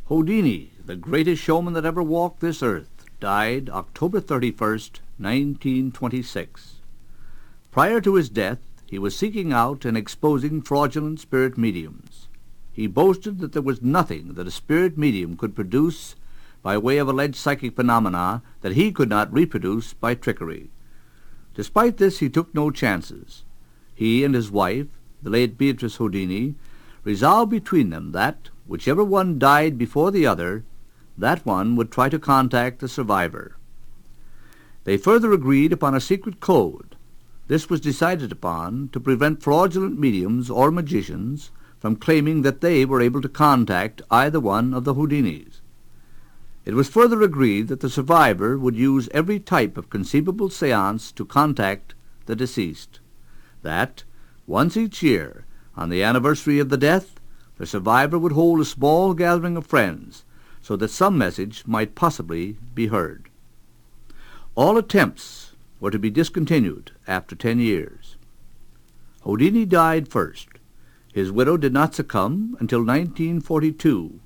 Houdini, the greatest showman that ever walked this earth, died October 31st, 1926. Prior to his death, he was seeking out and exposing fraudulent spirit mediums. He boasted that there was nothing that a spirit medium could produce by way of alleged psychic phenomena that he could not reproduce by trickery. Despite this, he took no chances. He and his wife, the late Beatrice Houdini, resolved between them that, whichever one died before the other, that one would try to contact the survivor. They further agreed upon a secret code. This was decided upon to prevent fraudulent mediums or magicians from claiming that they were able to contact either one of the Houdinis. It was further agreed that the survivor would use every type of conceivable seance to contact the deceased. That, once each year, on the anniversary of the death, the survivor would hold a small gathering of friends so that some message might possibly be heard. All attempts were to be discontinued after 10 years. Houdini died first. His widow did not succumb until 1942.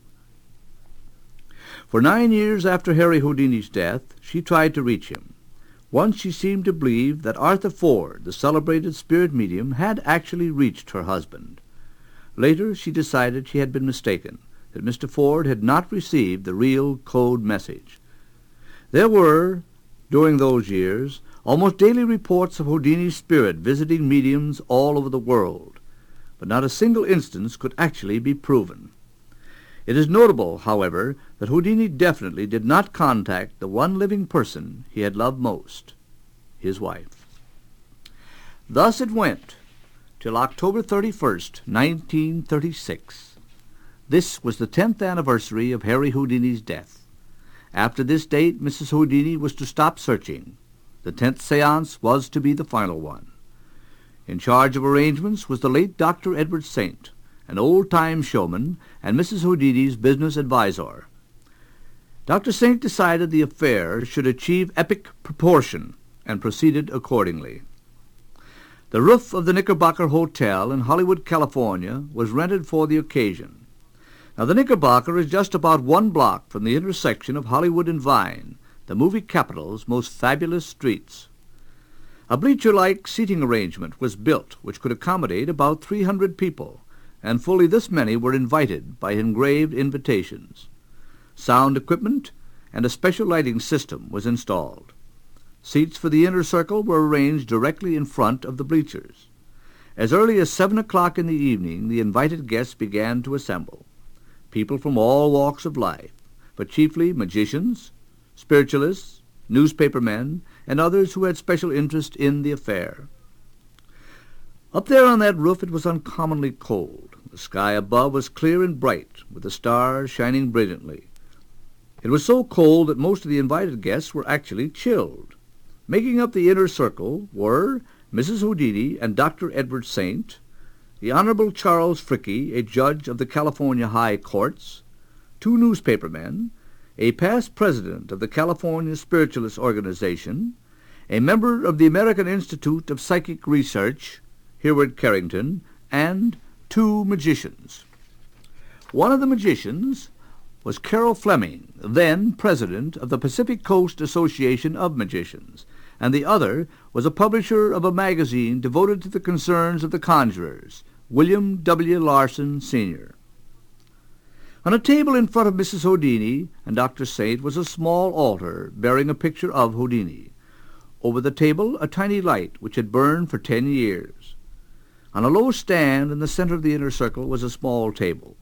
For 9 years after Harry Houdini's death, she tried to reach him. Once she seemed to believe that Arthur Ford, the celebrated spirit medium, had actually reached her husband. Later, she decided she had been mistaken, that Mr. Ford had not received the real code message. There were, during those years, almost daily reports of Houdini's spirit visiting mediums all over the world, but not a single instance could actually be proven. It is notable, however, that Houdini definitely did not contact the one living person he had loved most, his wife. Thus it went till October 31st, 1936. This was the 10th anniversary of Harry Houdini's death. After this date, Mrs. Houdini was to stop searching. The 10th séance was to be the final one. In charge of arrangements was the late Dr. Edward Saint, an old-time showman and Mrs. Houdini's business advisor. Dr. Saint decided the affair should achieve epic proportion and proceeded accordingly. The roof of the Knickerbocker Hotel in Hollywood, California, was rented for the occasion. Now, the Knickerbocker is just about 1 block from the intersection of Hollywood and Vine, the movie capital's most fabulous streets. A bleacher-like seating arrangement was built which could accommodate about 300 people, and fully this many were invited by engraved invitations. Sound equipment and a special lighting system was installed. Seats for the inner circle were arranged directly in front of the bleachers. As early as 7 o'clock in the evening, the invited guests began to assemble. People from all walks of life, but chiefly magicians, spiritualists, newspapermen, and others who had special interest in the affair. Up there on that roof it was uncommonly cold. The sky above was clear and bright, with the stars shining brilliantly. It was so cold that most of the invited guests were actually chilled. Making up the inner circle were Mrs. Houdini and Dr. Edward Saint, the Honorable Charles Fricke, a judge of the California High Courts, 2 newspapermen, a past president of the California Spiritualist Organization, a member of the American Institute of Psychic Research, Hereward Carrington, and 2 magicians. One of the magicians was Carol Fleming, then president of the Pacific Coast Association of Magicians, and the other was a publisher of a magazine devoted to the concerns of the conjurers, William W. Larson, Sr. On a table in front of Mrs. Houdini and Dr. Saint was a small altar bearing a picture of Houdini. Over the table a tiny light which had burned for 10 years. On a low stand in the center of the inner circle was a small table.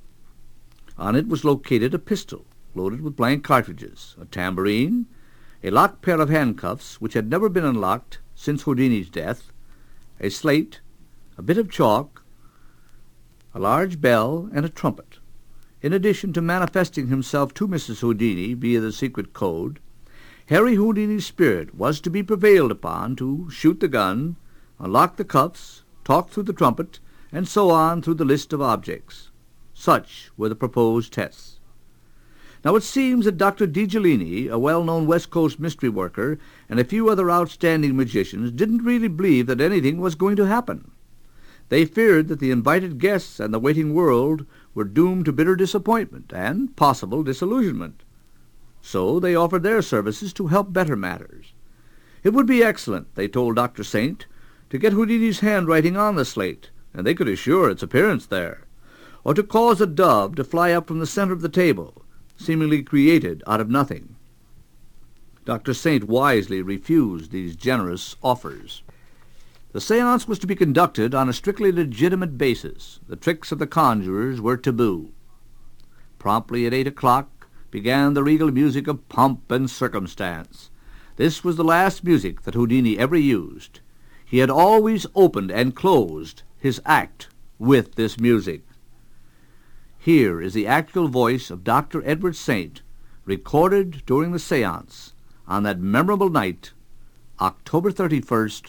On it was located a pistol loaded with blank cartridges, a tambourine, a locked pair of handcuffs which had never been unlocked since Houdini's death, a slate, a bit of chalk, a large bell, and a trumpet. In addition to manifesting himself to Mrs. Houdini via the secret code, Harry Houdini's spirit was to be prevailed upon to shoot the gun, unlock the cuffs, talk through the trumpet, and so on through the list of objects. Such were the proposed tests. Now it seems that Dr. DiGellini, a well-known West Coast mystery worker, and a few other outstanding magicians didn't really believe that anything was going to happen. They feared that the invited guests and the waiting world were doomed to bitter disappointment and possible disillusionment. So they offered their services to help better matters. It would be excellent, they told Dr. Saint, to get Houdini's handwriting on the slate, and they could assure its appearance there, or to cause a dove to fly up from the center of the table, seemingly created out of nothing. Dr. Saint wisely refused these generous offers. The séance was to be conducted on a strictly legitimate basis. The tricks of the conjurers were taboo. Promptly at 8 o'clock began the regal music of pomp and circumstance. This was the last music that Houdini ever used. He had always opened and closed his act with this music. Here is the actual voice of Dr. Edward Saint, recorded during the séance on that memorable night, October 31st,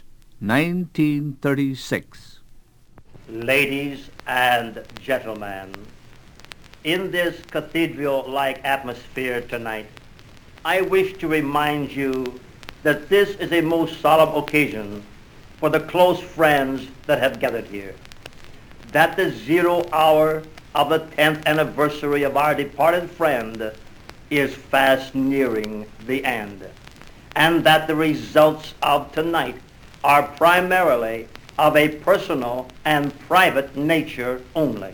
1936. Ladies and gentlemen, in this cathedral-like atmosphere tonight, I wish to remind you that this is a most solemn occasion for the close friends that have gathered here. That the 0 hour of the 10th anniversary of our departed friend is fast nearing the end, and that the results of tonight are primarily of a personal and private nature only.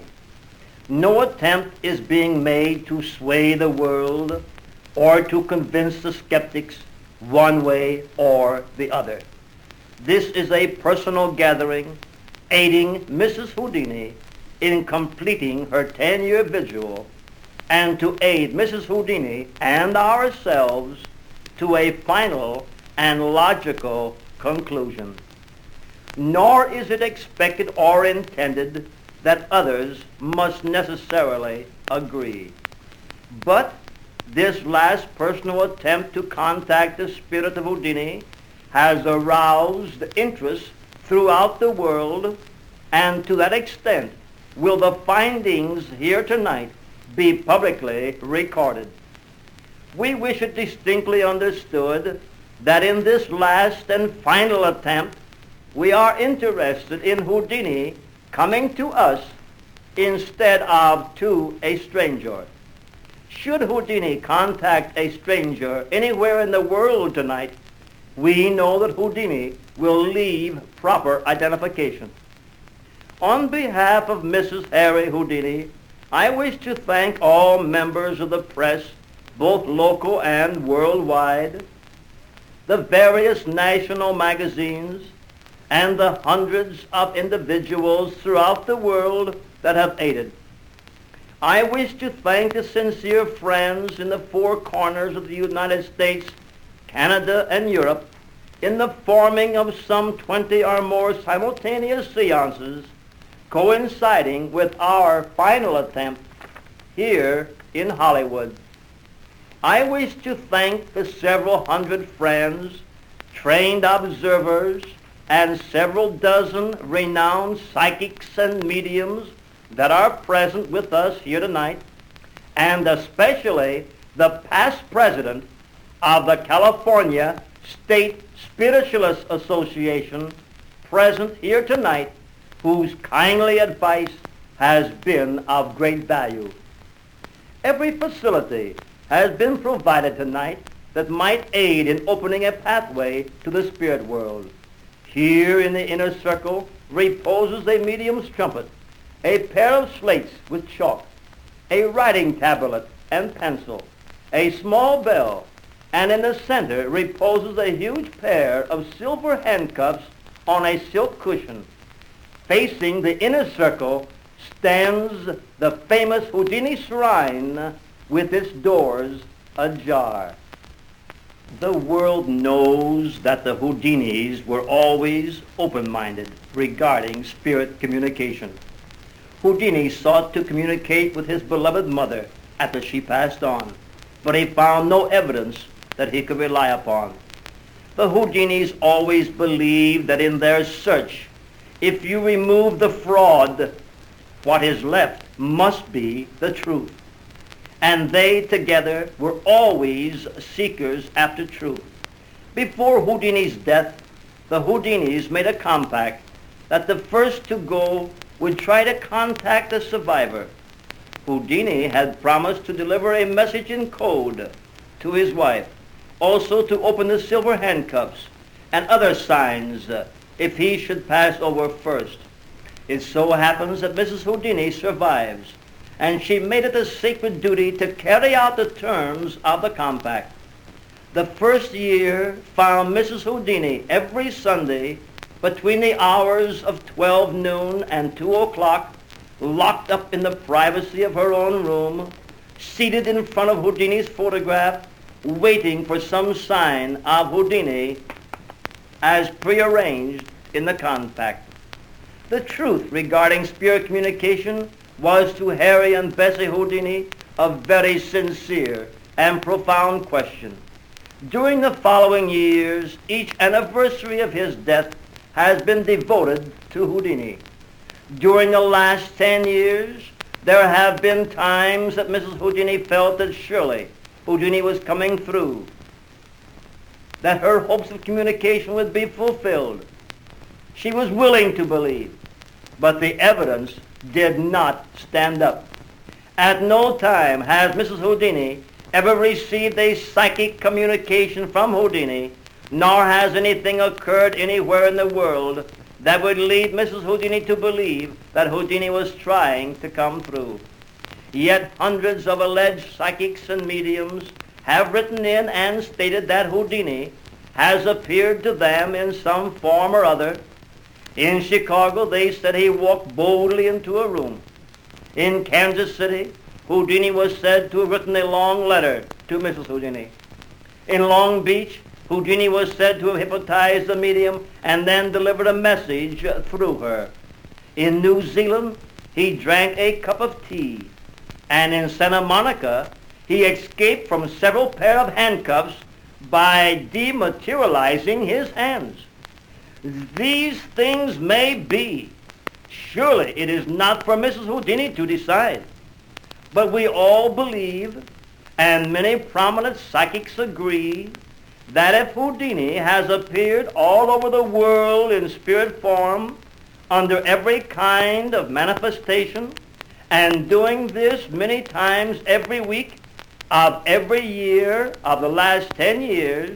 No attempt is being made to sway the world or to convince the skeptics one way or the other. This is a personal gathering aiding Mrs. Houdini in completing her 10-year vigil and to aid Mrs. Houdini and ourselves to a final and logical conclusion. Nor is it expected or intended that others must necessarily agree. But this last personal attempt to contact the spirit of Houdini has aroused interest throughout the world, and to that extent will the findings here tonight be publicly recorded. We wish it distinctly understood that in this last and final attempt, we are interested in Houdini coming to us instead of to a stranger. Should Houdini contact a stranger anywhere in the world tonight, we know that Houdini will leave proper identification. On behalf of Mrs. Harry Houdini, I wish to thank all members of the press, both local and worldwide, the various national magazines, and the hundreds of individuals throughout the world that have aided. I wish to thank the sincere friends in the four corners of the United States, Canada, and Europe in the forming of some 20 or more simultaneous seances coinciding with our final attempt here in Hollywood. I wish to thank the several hundred friends, trained observers, and several dozen renowned psychics and mediums that are present with us here tonight, and especially the past president of the California State Spiritualist Association present here tonight, whose kindly advice has been of great value. Every facility has been provided tonight that might aid in opening a pathway to the spirit world. Here in the inner circle reposes a medium's trumpet, a pair of slates with chalk, a writing tablet and pencil, a small bell, and in the center reposes a huge pair of silver handcuffs on a silk cushion. Facing the inner circle stands the famous Houdini shrine with its doors ajar. The world knows that the Houdinis were always open-minded regarding spirit communication. Houdini sought to communicate with his beloved mother after she passed on, but he found no evidence that he could rely upon. The Houdinis always believed that in their search, if you remove the fraud, what is left must be the truth. And they together were always seekers after truth. Before Houdini's death, the Houdinis made a compact that the first to go would try to contact the survivor, Houdini had promised to deliver a message in code to his wife, also to open the silver handcuffs and other signs if he should pass over first. It so happens that Mrs. Houdini survives, and she made it a sacred duty to carry out the terms of the compact. The first year found Mrs. Houdini every Sunday between the hours of 12 noon and 2 o'clock, locked up in the privacy of her own room, seated in front of Houdini's photograph, waiting for some sign of Houdini as prearranged in the compact. The truth regarding spirit communication was to Harry and Bessie Houdini a very sincere and profound question. During the following years, each anniversary of his death has been devoted to Houdini. During the last 10 years, there have been times that Mrs. Houdini felt that surely Houdini was coming through, that her hopes of communication would be fulfilled. She was willing to believe, but the evidence did not stand up. At no time has Mrs. Houdini ever received a psychic communication from Houdini, nor has anything occurred anywhere in the world that would lead Mrs. Houdini to believe that Houdini was trying to come through. Yet hundreds of alleged psychics and mediums have written in and stated that Houdini has appeared to them in some form or other. In Chicago, they said he walked boldly into a room. In Kansas City, Houdini was said to have written a long letter to Mrs. Houdini. In Long Beach, Houdini was said to have hypnotized the medium and then delivered a message through her. In New Zealand, he drank a cup of tea. And in Santa Monica, he escaped from several pair of handcuffs by dematerializing his hands. These things may be. Surely it is not for Mrs. Houdini to decide. But we all believe, and many prominent psychics agree, that if Houdini has appeared all over the world in spirit form, under every kind of manifestation, and doing this many times every week of every year of the last 10 years,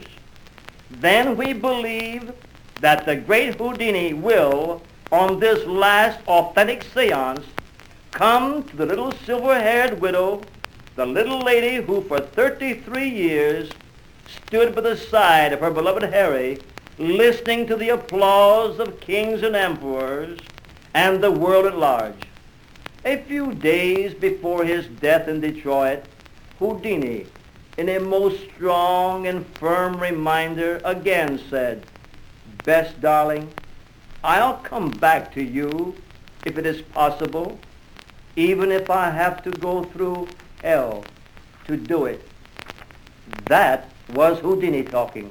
then we believe that the great Houdini will, on this last authentic seance, come to the little silver-haired widow, the little lady who for 33 years stood by the side of her beloved Harry, listening to the applause of kings and emperors and the world at large. A few days before his death in Detroit, Houdini, in a most strong and firm reminder, again said, "Bess, darling, I'll come back to you if it is possible, even if I have to go through hell to do it." That was Houdini talking.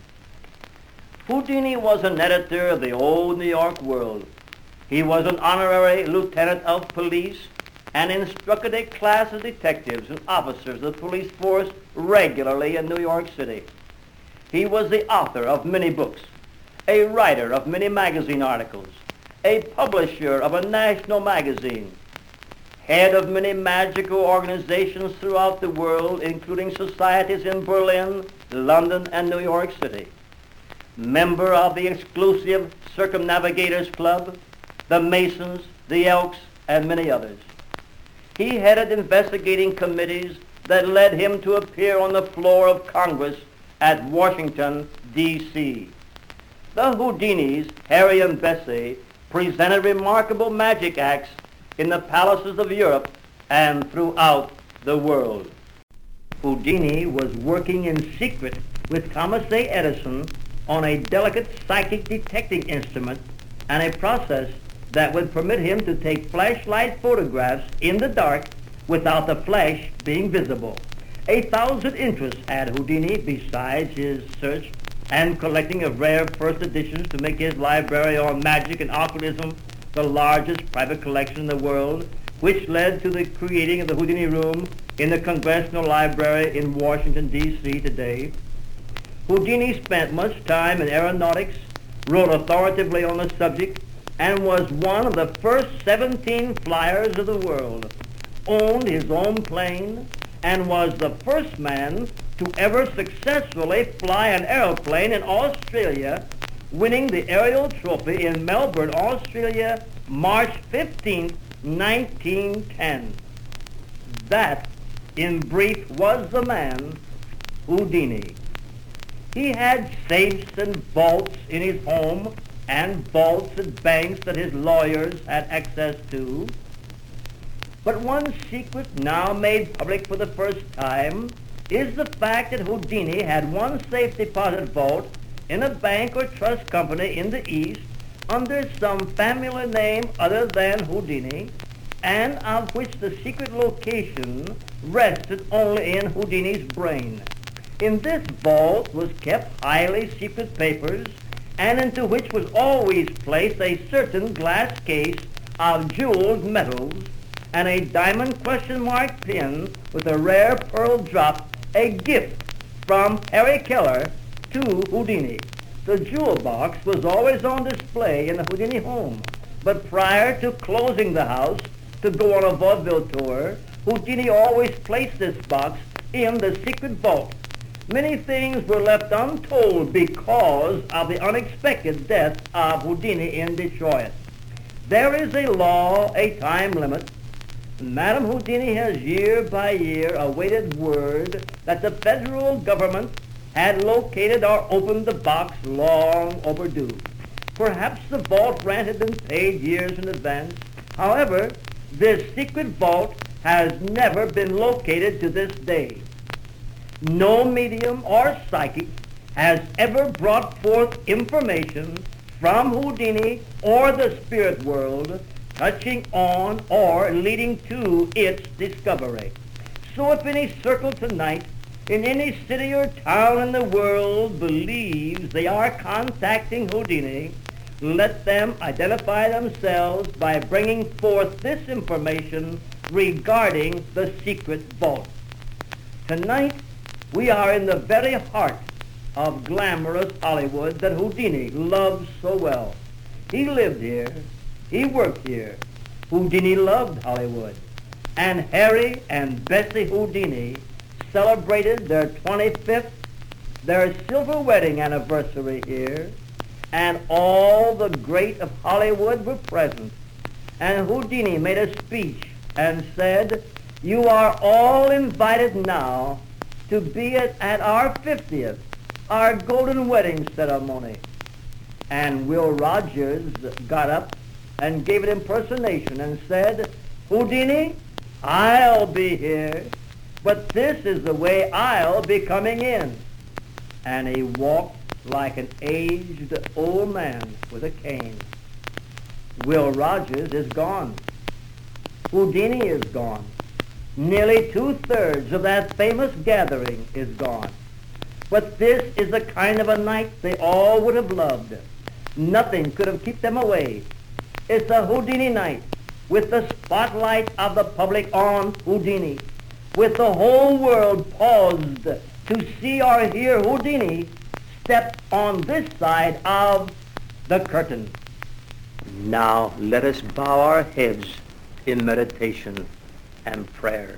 Houdini was an editor of the old New York World. He was an honorary lieutenant of police and instructed a class of detectives and officers of the police force regularly in New York City. He was the author of many books, a writer of many magazine articles, a publisher of a national magazine, head of many magical organizations throughout the world, including societies in Berlin, London, and New York City, member of the exclusive Circumnavigators Club, the Masons, the Elks, and many others. He headed investigating committees that led him to appear on the floor of Congress at Washington, D.C. The Houdinis, Harry and Bessie, presented remarkable magic acts in the palaces of Europe and throughout the world. Houdini was working in secret with Thomas A. Edison on a delicate psychic detecting instrument and a process that would permit him to take flashlight photographs in the dark without the flash being visible. 1,000 interests had Houdini besides his search and collecting of rare first editions to make his library on magic and occultism the largest private collection in the world, which led to the creating of the Houdini Room in the Congressional Library in Washington, D.C. today. Houdini spent much time in aeronautics, wrote authoritatively on the subject, and was one of the first 17 flyers of the world. owned his own plane and was the first man to ever successfully fly an aeroplane in Australia, winning the aerial trophy in Melbourne, Australia, March 15, 1910. That, in brief, was the man, Houdini. He had safes and vaults in his home and vaults at banks that his lawyers had access to. But one secret now made public for the first time is the fact that Houdini had one safe deposit vault in a bank or trust company in the East under some family name other than Houdini, and of which the secret location rested only in Houdini's brain. In this vault was kept highly secret papers, and into which was always placed a certain glass case of jeweled metals and a diamond question mark pin with a rare pearl drop, a gift from Harry Keller to Houdini. The jewel box was always on display in the Houdini home, but prior to closing the house to go on a vaudeville tour, Houdini always placed this box in the secret vault. Many things were left untold because of the unexpected death of Houdini in Detroit. There is a law, a time limit. Madame Houdini has year by year awaited word that the federal government had located or opened the box long overdue. Perhaps the vault rent had been paid years in advance. However, this secret vault has never been located to this day. No medium or psychic has ever brought forth information from Houdini or the spirit world touching on or leading to its discovery. So if any circle tonight in any city or town in the world believes they are contacting Houdini, let them identify themselves by bringing forth this information regarding the secret vault. Tonight, we are in the very heart of glamorous Hollywood that Houdini loves so well. He lived here. He worked here. Houdini loved Hollywood. And Harry and Bessie Houdini celebrated their 25th, their silver wedding anniversary here, and all the great of Hollywood were present. And Houdini made a speech and said, "You are all invited now to be at our 50th, our golden wedding ceremony." And Will Rogers got up and gave an impersonation and said, "Houdini, I'll be here, but this is the way I'll be coming in." And he walked like an aged old man with a cane. Will Rogers is gone. Houdini is gone. Nearly 2/3 of that famous gathering is gone. But this is the kind of a night they all would have loved. Nothing could have kept them away. It's a Houdini night with the spotlight of the public on Houdini, with the whole world paused to see or hear Houdini step on this side of the curtain. Now let us bow our heads in meditation and prayer.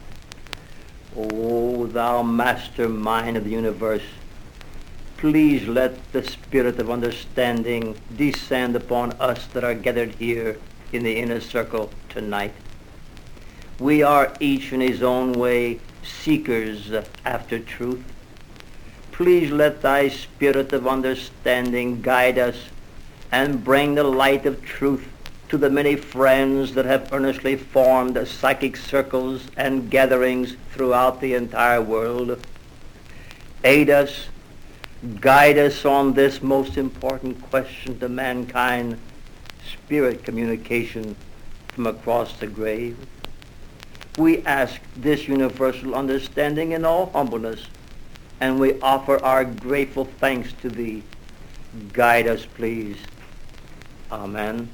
O thou mastermind of the universe, please let the spirit of understanding descend upon us that are gathered here in the inner circle tonight. We are each in his own way seekers after truth. Please let thy spirit of understanding guide us and bring the light of truth to the many friends that have earnestly formed psychic circles and gatherings throughout the entire world. Aid us, guide us on this most important question to mankind, spirit communication from across the grave. We ask this universal understanding in all humbleness, and we offer our grateful thanks to thee. Guide us, please. Amen.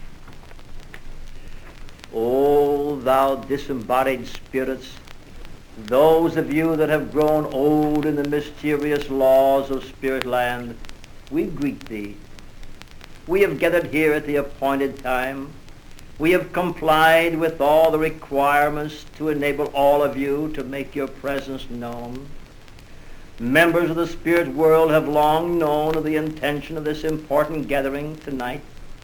O thou disembodied spirits, those of you that have grown old in the mysterious laws of spirit land, we greet thee. We have gathered here at the appointed time We have complied with all the requirements to enable all of you to make your presence known. Members of the spirit world have long known of the intention of this important gathering tonight.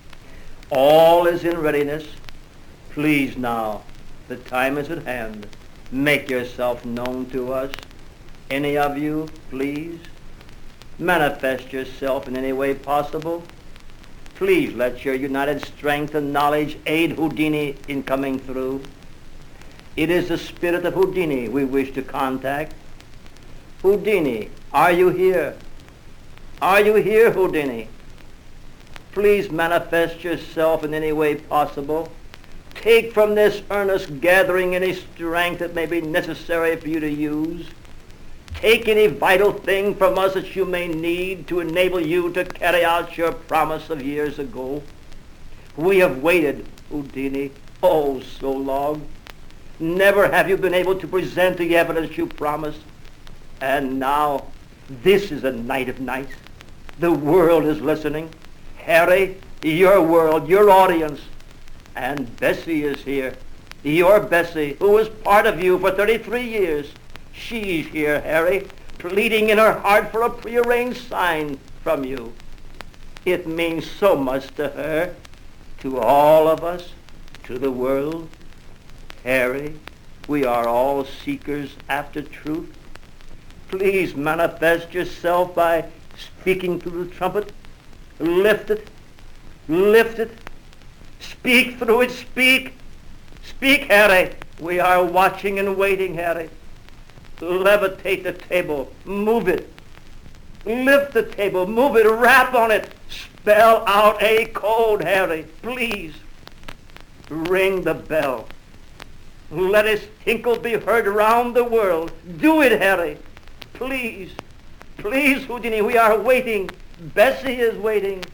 All is in readiness. Please now, the time is at hand. Make yourself known to us. Any of you, please, manifest yourself in any way possible. Please let your united strength and knowledge aid Houdini in coming through. It is the spirit of Houdini we wish to contact. Houdini, are you here? Are you here, Houdini? Please manifest yourself in any way possible. Take from this earnest gathering any strength that may be necessary for you to use. Take any vital thing from us that you may need to enable you to carry out your promise of years ago. We have waited, Houdini, oh, so long. Never have you been able to present the evidence you promised. And now, this is a night of nights. The world is listening. Harry, your world, your audience. And Bessie is here. Your Bessie, who was part of you for 33 years. She's here, Harry, pleading in her heart for a prearranged sign from you. It means so much to her, to all of us, to the world. Harry, we are all seekers after truth. Please manifest yourself by speaking through the trumpet. Lift it. Lift it. Speak through it. Speak. Speak, Harry. We are watching and waiting, Harry. Levitate the table. Move it. Lift the table. Move it. Rap on it. Spell out a code, Harry. Please. Ring the bell. Let its tinkle be heard around the world. Do it, Harry. Please. Please, Houdini, we are waiting. Bessie is waiting.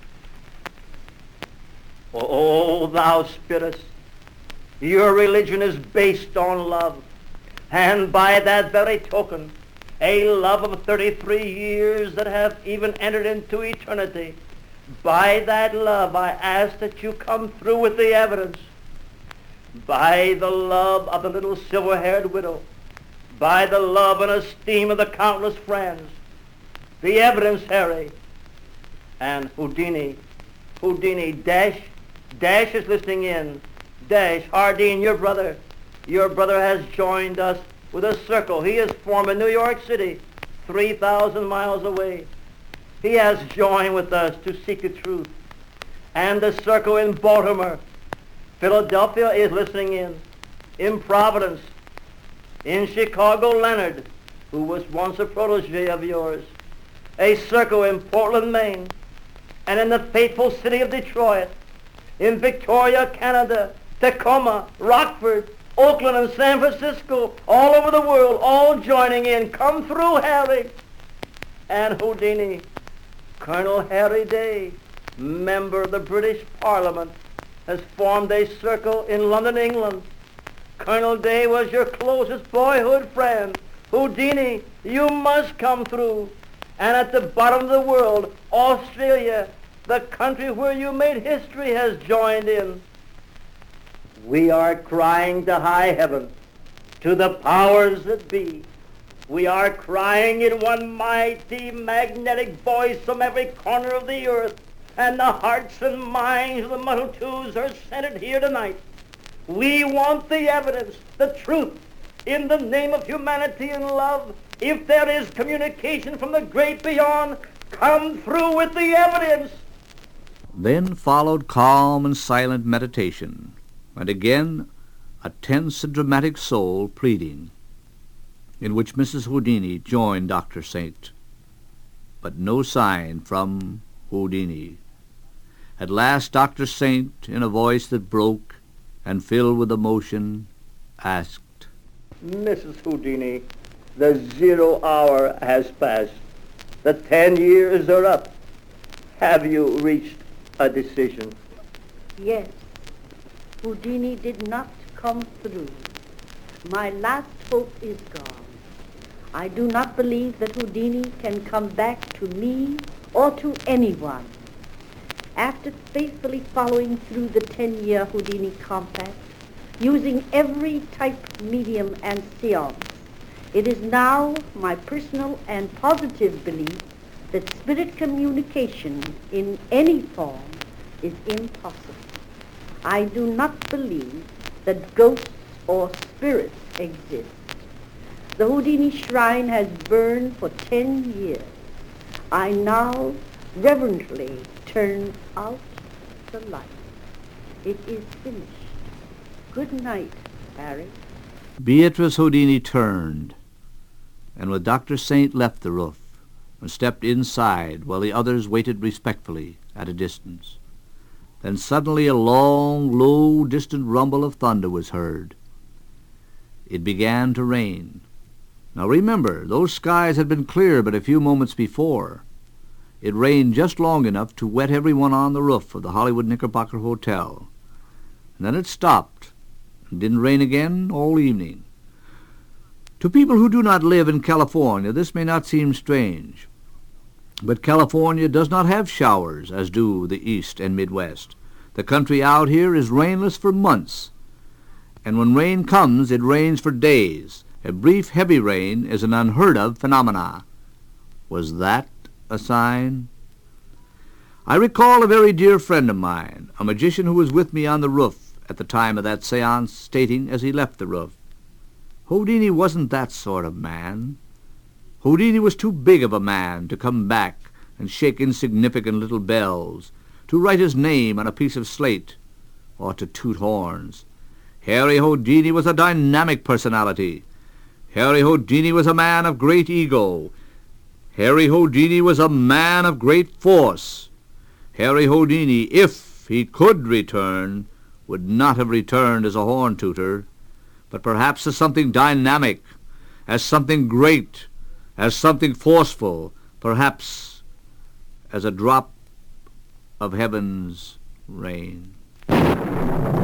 Oh, thou spirit, your religion is based on love. And by that very token, a love of 33 years that have even entered into eternity, by that love I ask that you come through with the evidence. By the love of the little silver-haired widow, by the love and esteem of the countless friends, the evidence, Harry. And Houdini, Dash is listening in. Dash, Hardin, your brother has joined us with a circle. He has formed in New York City, 3,000 miles away. He has joined with us to seek the truth. And the circle in Baltimore, Philadelphia is listening in Providence, in Chicago, Leonard, who was once a protege of yours, a circle in Portland, Maine, and in the faithful city of Detroit, in Victoria, Canada, Tacoma, Rockford, Oakland, and San Francisco, all over the world, all joining in. Come through, Harry. And Houdini, Colonel Harry Day, member of the British Parliament, has formed a circle in London, England. Colonel Day was your closest boyhood friend. Houdini, you must come through. And at the bottom of the world, Australia, the country where you made history, has joined in. We are crying to high heaven, to the powers that be. We are crying in one mighty magnetic voice from every corner of the earth, and the hearts and minds of the multitudes are centered here tonight. We want the evidence, the truth, in the name of humanity and love. If there is communication from the great beyond, come through with the evidence. Then followed calm and silent meditation, and again a tense and dramatic soul pleading, in which Mrs. Houdini joined Dr. Saint. But no sign from Houdini. At last Dr. Saint, in a voice that broke and filled with emotion, asked, Mrs. Houdini, the 0 hour has passed. The 10 years are up. Have you reached a decision? Yes. Houdini did not come through. My last hope is gone. I do not believe that Houdini can come back to me or to anyone. after faithfully following through the 10-year Houdini compact, using every type, medium, and seance, it is now my personal and positive belief that spirit communication in any form is impossible. I do not believe that ghosts or spirits exist. The Houdini shrine has burned for 10 years. I now reverently turn out the light. It is finished. Good night, Harry. Beatrice Houdini turned, and with Dr. Saint left the roof and stepped inside while the others waited respectfully at a distance. Then suddenly a long, low, distant rumble of thunder was heard. It began to rain. Now remember, those skies had been clear but a few moments before. It rained just long enough to wet everyone on the roof of the Hollywood Knickerbocker Hotel. And then it stopped and didn't rain again all evening. To people who do not live in California, this may not seem strange. But California does not have showers as do the East and Midwest. The country out here is rainless for months. And when rain comes, it rains for days. A brief heavy rain is an unheard-of phenomena. Was that a sign? I recall a very dear friend of mine, a magician who was with me on the roof at the time of that seance, stating as he left the roof, Houdini wasn't that sort of man. Houdini was too big of a man to come back and shake insignificant little bells, to write his name on a piece of slate, or to toot horns. Harry Houdini was a dynamic personality. Harry Houdini was a man of great ego. Harry Houdini was a man of great force. Harry Houdini, if he could return, would not have returned as a horn tooter, but perhaps as something dynamic, as something great, as something forceful, perhaps as a drop of heaven's rain.